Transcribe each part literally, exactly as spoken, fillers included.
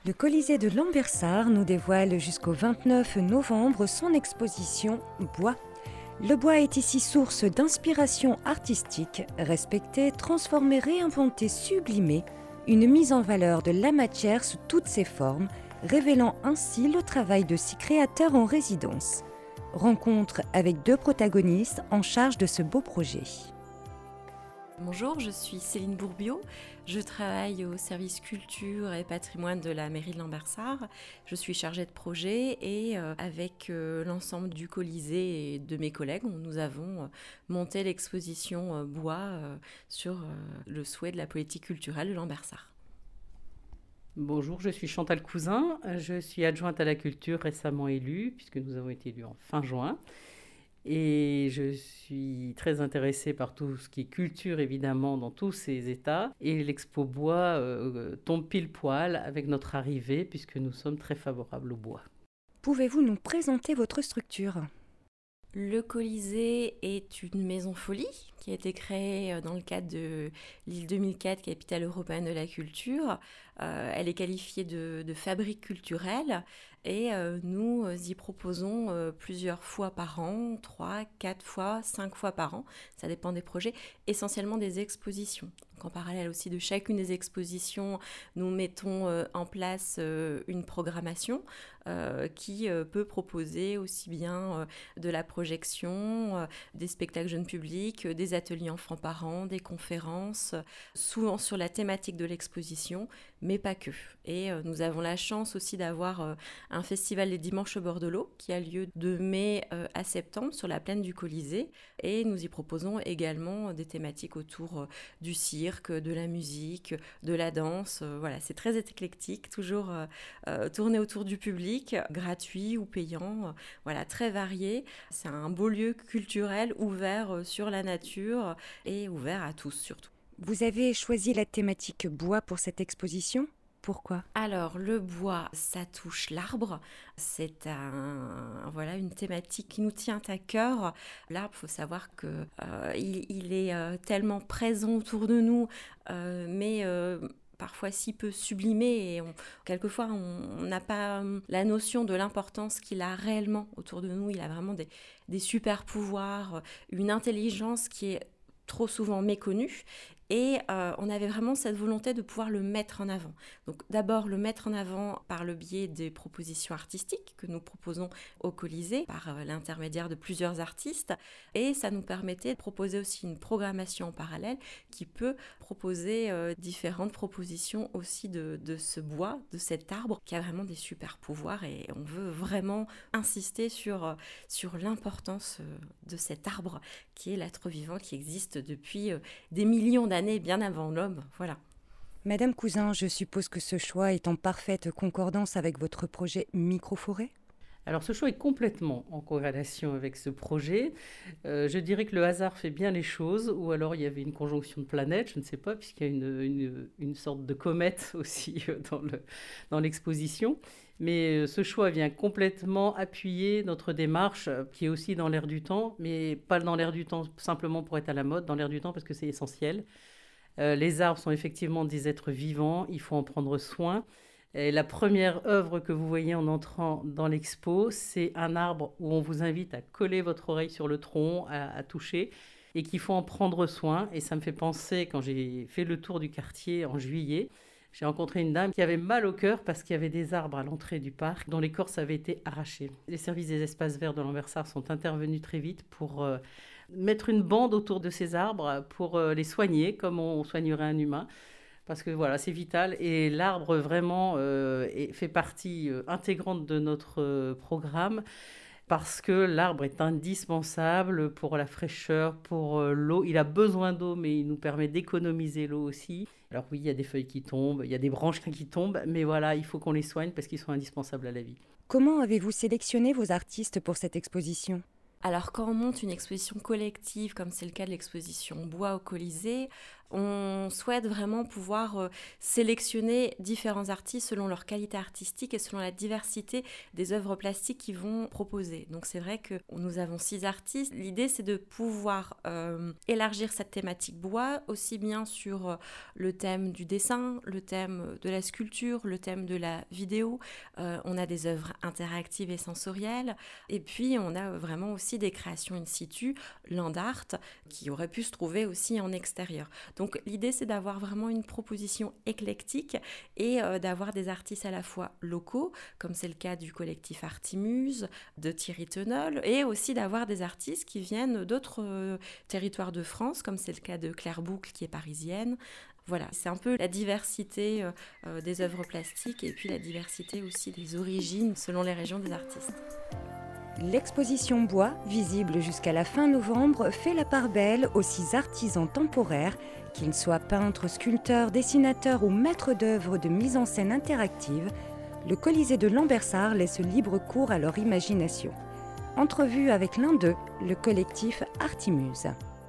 Le Colisée de Lambersart nous dévoile jusqu'au vingt-neuf novembre son exposition Bois. Le bois est ici source d'inspiration artistique, respecté, transformé, réinventé, sublimé, une mise en valeur de la matière sous toutes ses formes, révélant ainsi le travail de six créateurs en résidence. Rencontre avec deux protagonistes en charge de ce beau projet. Bonjour, je suis Céline Bourbiot, je travaille au service culture et patrimoine de la mairie de Lambersart. Je suis chargée de projet et euh, avec euh, l'ensemble du Colisée et de mes collègues, nous avons euh, monté l'exposition euh, Bois euh, sur euh, le souhait de la politique culturelle de Lambersart. Bonjour, je suis Chantal Cousin, je suis adjointe à la culture récemment élue, puisque nous avons été élus en fin juin. Et je suis très intéressée par tout ce qui est culture, évidemment, dans tous ces états. Et l'Expo Bois euh, tombe pile poil avec notre arrivée, puisque nous sommes très favorables au bois. Pouvez-vous nous présenter votre structure ? Le Colisée est une maison folie qui a été créée dans le cadre de l'Île deux mille quatre, capitale européenne de la culture. Euh, elle est qualifiée de, de fabrique culturelle et euh, nous y proposons euh, plusieurs fois par an, trois, quatre fois, cinq fois par an, ça dépend des projets, essentiellement des expositions. Donc, en parallèle aussi de chacune des expositions, nous mettons euh, en place euh, une programmation euh, qui euh, peut proposer aussi bien euh, de la projection, euh, des spectacles jeunes publics, euh, des ateliers enfants-parents, des conférences, euh, souvent sur la thématique de l'exposition, mais pas que. Et euh, nous avons la chance aussi d'avoir euh, un festival des Dimanches au bord de l'eau qui a lieu de mai euh, à septembre sur la plaine du Colisée. Et nous y proposons également des thématiques autour euh, du cirque, de la musique, de la danse. Euh, voilà, c'est très éclectique, toujours euh, euh, tourné autour du public, gratuit ou payant. Euh, voilà, très varié. C'est un beau lieu culturel ouvert euh, sur la nature et ouvert à tous surtout. Vous avez choisi la thématique bois pour cette exposition ? Pourquoi ? Alors, le bois, ça touche l'arbre. C'est un, voilà, une thématique qui nous tient à cœur. L'arbre, il faut savoir qu'il euh, il est euh, tellement présent autour de nous, euh, mais... Euh, parfois si peu sublimé et on, quelquefois on n'a pas la notion de l'importance qu'il a réellement autour de nous. Il a vraiment des, des super pouvoirs, une intelligence qui est trop souvent méconnue. Et euh, on avait vraiment cette volonté de pouvoir le mettre en avant. Donc d'abord le mettre en avant par le biais des propositions artistiques que nous proposons au Colisée, par euh, l'intermédiaire de plusieurs artistes. Et ça nous permettait de proposer aussi une programmation en parallèle qui peut proposer euh, différentes propositions aussi de, de ce bois, de cet arbre, qui a vraiment des super pouvoirs. Et on veut vraiment insister sur, euh, sur l'importance euh, de cet arbre qui est l'être vivant qui existe depuis euh, des millions d'années. Année bien avant l'homme, voilà. Madame Cousin, je suppose que ce choix est en parfaite concordance avec votre projet Microforêt ? Alors ce choix est complètement en corrélation avec ce projet. Euh, je dirais que le hasard fait bien les choses, ou alors il y avait une conjonction de planètes, je ne sais pas, puisqu'il y a une, une, une sorte de comète aussi dans, le, dans l'exposition. Mais ce choix vient complètement appuyer notre démarche, qui est aussi dans l'air du temps, mais pas dans l'air du temps simplement pour être à la mode, dans l'air du temps parce que c'est essentiel. Euh, les arbres sont effectivement des êtres vivants, il faut en prendre soin. Et la première œuvre que vous voyez en entrant dans l'expo, c'est un arbre où on vous invite à coller votre oreille sur le tronc, à, à toucher, et qu'il faut en prendre soin. Et ça me fait penser, quand j'ai fait le tour du quartier en juillet, j'ai rencontré une dame qui avait mal au cœur parce qu'il y avait des arbres à l'entrée du parc dont l'écorce avait été arrachée. Les services des espaces verts de Lambersart sont intervenus très vite pour euh, mettre une bande autour de ces arbres pour euh, les soigner comme on soignerait un humain. Parce que voilà, c'est vital et l'arbre vraiment euh, est, fait partie euh, intégrante de notre euh, programme parce que l'arbre est indispensable pour la fraîcheur, pour euh, l'eau. Il a besoin d'eau, mais il nous permet d'économiser l'eau aussi. Alors oui, il y a des feuilles qui tombent, il y a des branches qui tombent, mais voilà, il faut qu'on les soigne parce qu'ils sont indispensables à la vie. Comment avez-vous sélectionné vos artistes pour cette exposition ? Alors quand on monte une exposition collective, comme c'est le cas de l'exposition Bois au Colisée, On souhaite vraiment pouvoir euh, sélectionner différents artistes selon leur qualité artistique et selon la diversité des œuvres plastiques qu'ils vont proposer. Donc c'est vrai que nous avons six artistes. L'idée, c'est de pouvoir euh, élargir cette thématique bois, aussi bien sur euh, le thème du dessin, le thème de la sculpture, le thème de la vidéo. Euh, on a des œuvres interactives et sensorielles. Et puis, on a vraiment aussi des créations in situ, land art, qui auraient pu se trouver aussi en extérieur. Donc l'idée, c'est d'avoir vraiment une proposition éclectique et euh, d'avoir des artistes à la fois locaux, comme c'est le cas du collectif Artimuse, de Thierry Tenol, et aussi d'avoir des artistes qui viennent d'autres euh, territoires de France, comme c'est le cas de Claire Boucle, qui est parisienne. Voilà, c'est un peu la diversité euh, euh, des œuvres plastiques et puis la diversité aussi des origines selon les régions des artistes. L'exposition bois, visible jusqu'à la fin novembre, fait la part belle aux six artisans temporaires, qu'ils soient peintres, sculpteurs, dessinateurs ou maîtres d'œuvre de mise en scène interactive. Le Colisée de Lambersart laisse libre cours à leur imagination. Entrevue avec l'un d'eux, le collectif Artimuse.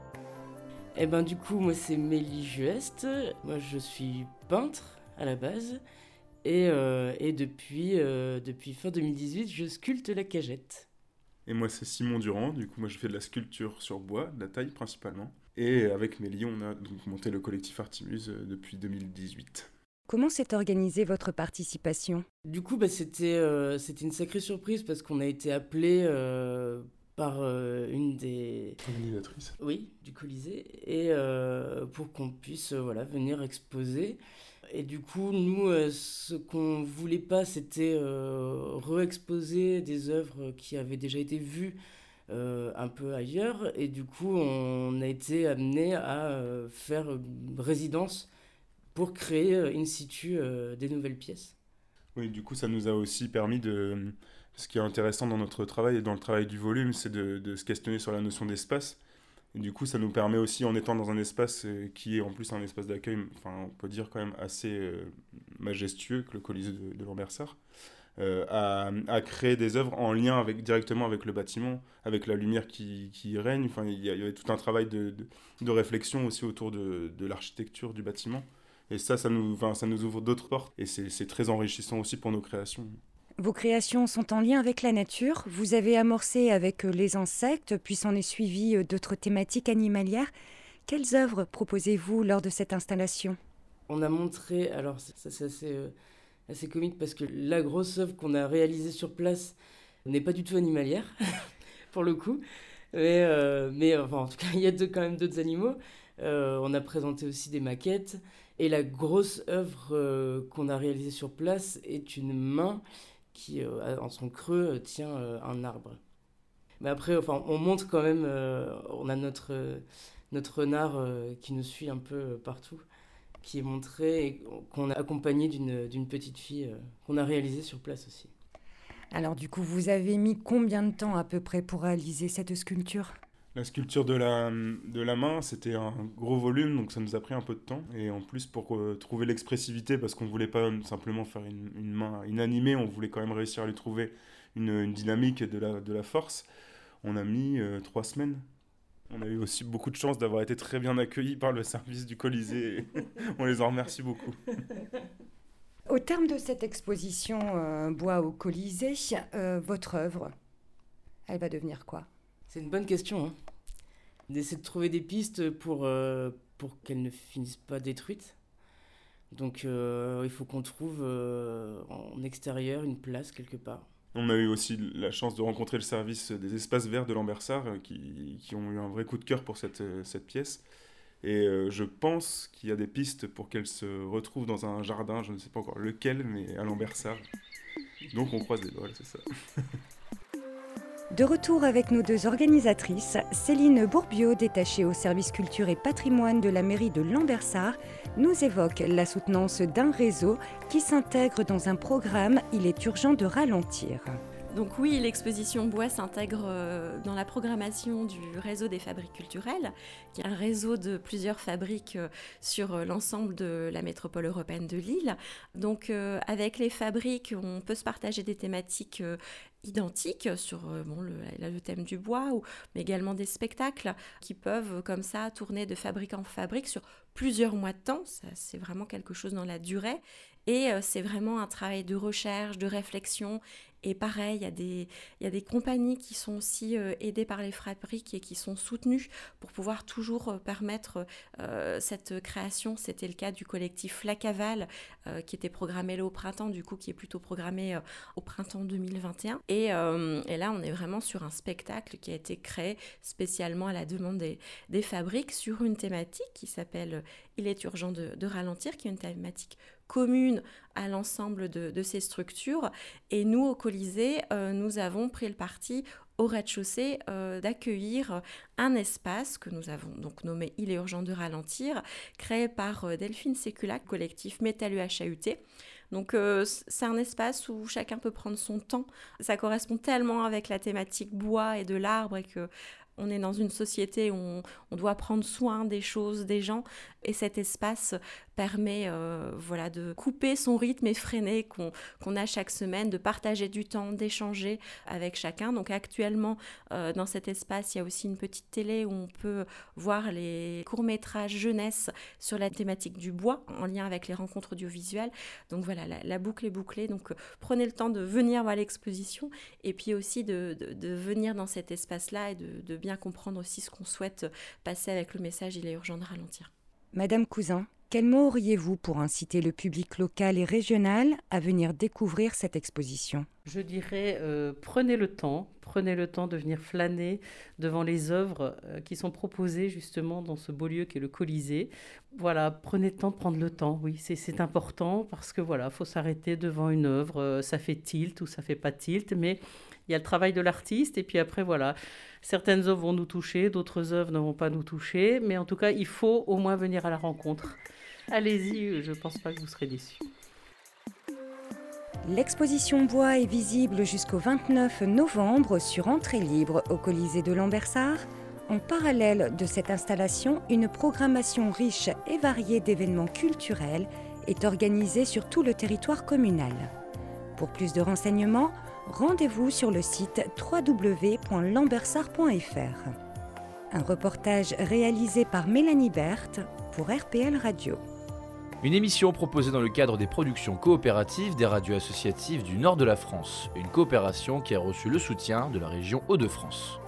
Eh ben du coup, moi c'est Mélie Juest, moi je suis peintre à la base, et, euh, et depuis, euh, depuis fin deux mille dix-huit, je sculpte la cagette. Et moi, c'est Simon Durand. Du coup, moi, je fais de la sculpture sur bois, de la taille principalement. Et avec Mélie, on a donc monté le collectif Artimuse depuis deux mille dix-huit. Comment s'est organisée votre participation ? Du coup, bah, c'était, euh, c'était une sacrée surprise parce qu'on a été appelé euh, par euh, une des organisatrices. Oui, du Colisée, et euh, pour qu'on puisse euh, voilà, venir exposer. Et du coup, nous, euh, ce qu'on voulait pas, c'était euh, re-exposer des œuvres qui avaient déjà été vues euh, un peu ailleurs. Et du coup, on a été amené à euh, faire une résidence pour créer euh, in situ euh, des nouvelles pièces. Oui, du coup, ça nous a aussi permis de... Ce qui est intéressant dans notre travail et dans le travail du volume, c'est de, de se questionner sur la notion d'espace. Et du coup, ça nous permet aussi, en étant dans un espace qui est en plus un espace d'accueil, enfin, on peut dire quand même assez euh, majestueux que le Colisée de, de Lambersart, euh, à, à créer des œuvres en lien avec, directement avec le bâtiment, avec la lumière qui, qui y règne. Enfin, il y, il y avait tout un travail de, de, de réflexion aussi autour de, de l'architecture du bâtiment. Et ça, ça nous, enfin, ça nous ouvre d'autres portes. Et c'est, c'est très enrichissant aussi pour nos créations. Vos créations sont en lien avec la nature. Vous avez amorcé avec les insectes, puis s'en est suivi d'autres thématiques animalières. Quelles œuvres proposez-vous lors de cette installation ? On a montré, alors ça c'est assez, euh, assez comique parce que la grosse œuvre qu'on a réalisée sur place n'est pas du tout animalière, pour le coup. Mais, euh, mais enfin, en tout cas, il y a deux, quand même d'autres animaux. Euh, on a présenté aussi des maquettes. Et la grosse œuvre euh, qu'on a réalisée sur place est une main qui, euh, en son creux, tient euh, un arbre. Mais après, enfin, on montre quand même, euh, on a notre, euh, notre renard euh, qui nous suit un peu euh, partout, qui est montré et qu'on a accompagné d'une, d'une petite fille euh, qu'on a réalisée sur place aussi. Alors du coup, vous avez mis combien de temps à peu près pour réaliser cette sculpture ? La sculpture de la, de la main, c'était un gros volume, donc ça nous a pris un peu de temps. Et en plus, pour euh, trouver l'expressivité, parce qu'on ne voulait pas simplement faire une, une main inanimée, on voulait quand même réussir à lui trouver une, une dynamique et de la, de la force, on a mis euh, trois semaines. On a eu aussi beaucoup de chance d'avoir été très bien accueillis par le service du Colisée. On les en remercie beaucoup. Au terme de cette exposition euh, Bois au Colisée, euh, votre œuvre, elle va devenir quoi ? C'est une bonne question, hein. D'essayer de trouver des pistes pour, euh, pour qu'elles ne finissent pas détruites. Donc euh, il faut qu'on trouve euh, en extérieur une place quelque part. On a eu aussi la chance de rencontrer le service des espaces verts de Lambersart qui, qui ont eu un vrai coup de cœur pour cette, cette pièce. Et euh, je pense qu'il y a des pistes pour qu'elle se retrouve dans un jardin, je ne sais pas encore lequel, mais à Lambersart. Donc on croise les doigts, c'est ça. De retour avec nos deux organisatrices, Céline Bourbiot, détachée au service culture et patrimoine de la mairie de Lambersart, nous évoque la soutenance d'un réseau qui s'intègre dans un programme « Il est urgent de ralentir ». Donc oui, l'exposition bois s'intègre euh, dans la programmation du réseau des fabriques culturelles, qui est un réseau de plusieurs fabriques euh, sur euh, l'ensemble de la métropole européenne de Lille. Donc euh, avec les fabriques, on peut se partager des thématiques euh, identiques sur euh, bon, le, le thème du bois, ou, mais également des spectacles qui peuvent comme ça tourner de fabrique en fabrique sur plusieurs mois de temps. Ça, c'est vraiment quelque chose dans la durée. Et euh, c'est vraiment un travail de recherche, de réflexion. Et pareil, il y a des, il y a des compagnies qui sont aussi euh, aidées par les fabriques et qui sont soutenues pour pouvoir toujours euh, permettre euh, cette création. C'était le cas du collectif La Cavale, euh, qui était programmé là au printemps, du coup, qui est plutôt programmé euh, au printemps deux mille vingt et un. Et, euh, et là, on est vraiment sur un spectacle qui a été créé spécialement à la demande des, des fabriques sur une thématique qui s'appelle « Il est urgent de, de ralentir », qui est une thématique commune à l'ensemble de, de ces structures. Et nous, au Colisée, euh, nous avons pris le parti au rez-de-chaussée euh, d'accueillir un espace que nous avons donc nommé « Il est urgent de ralentir », créé par euh, Delphine Sécula, collectif Métal U H A U T. Donc euh, c'est un espace où chacun peut prendre son temps. Ça correspond tellement avec la thématique bois et de l'arbre, et que on est dans une société où on, on doit prendre soin des choses, des gens, et cet espace permet euh, voilà, de couper son rythme effréné qu'on, qu'on a chaque semaine, de partager du temps, d'échanger avec chacun. Donc actuellement, euh, dans cet espace, il y a aussi une petite télé où on peut voir les courts-métrages jeunesse sur la thématique du bois, en lien avec les rencontres audiovisuelles. Donc voilà, la, la boucle est bouclée. Donc euh, prenez le temps de venir voir l'exposition, et puis aussi de, de, de venir dans cet espace-là et de, de bien comprendre aussi ce qu'on souhaite passer avec le message « Il est urgent de ralentir ». Madame Cousin, quels mots auriez-vous pour inciter le public local et régional à venir découvrir cette exposition ? Je dirais, euh, prenez le temps, prenez le temps de venir flâner devant les œuvres euh, qui sont proposées justement dans ce beau lieu qu'est le Colisée. Voilà, prenez le temps de prendre le temps, oui, c'est, c'est important, parce que voilà, faut s'arrêter devant une œuvre, euh, ça fait tilt ou ça fait pas tilt, mais il y a le travail de l'artiste, et puis après, voilà, certaines œuvres vont nous toucher, d'autres œuvres ne vont pas nous toucher, mais en tout cas, il faut au moins venir à la rencontre. Allez-y, je ne pense pas que vous serez déçus. L'exposition bois est visible jusqu'au vingt-neuf novembre sur entrée libre au Colisée de Lambersart. En parallèle de cette installation, une programmation riche et variée d'événements culturels est organisée sur tout le territoire communal. Pour plus de renseignements, rendez-vous sur le site w w w point lambersart point f r. Un reportage réalisé par Mélanie Berthe pour R P L Radio. Une émission proposée dans le cadre des productions coopératives des radios associatives du nord de la France, une coopération qui a reçu le soutien de la région Hauts-de-France.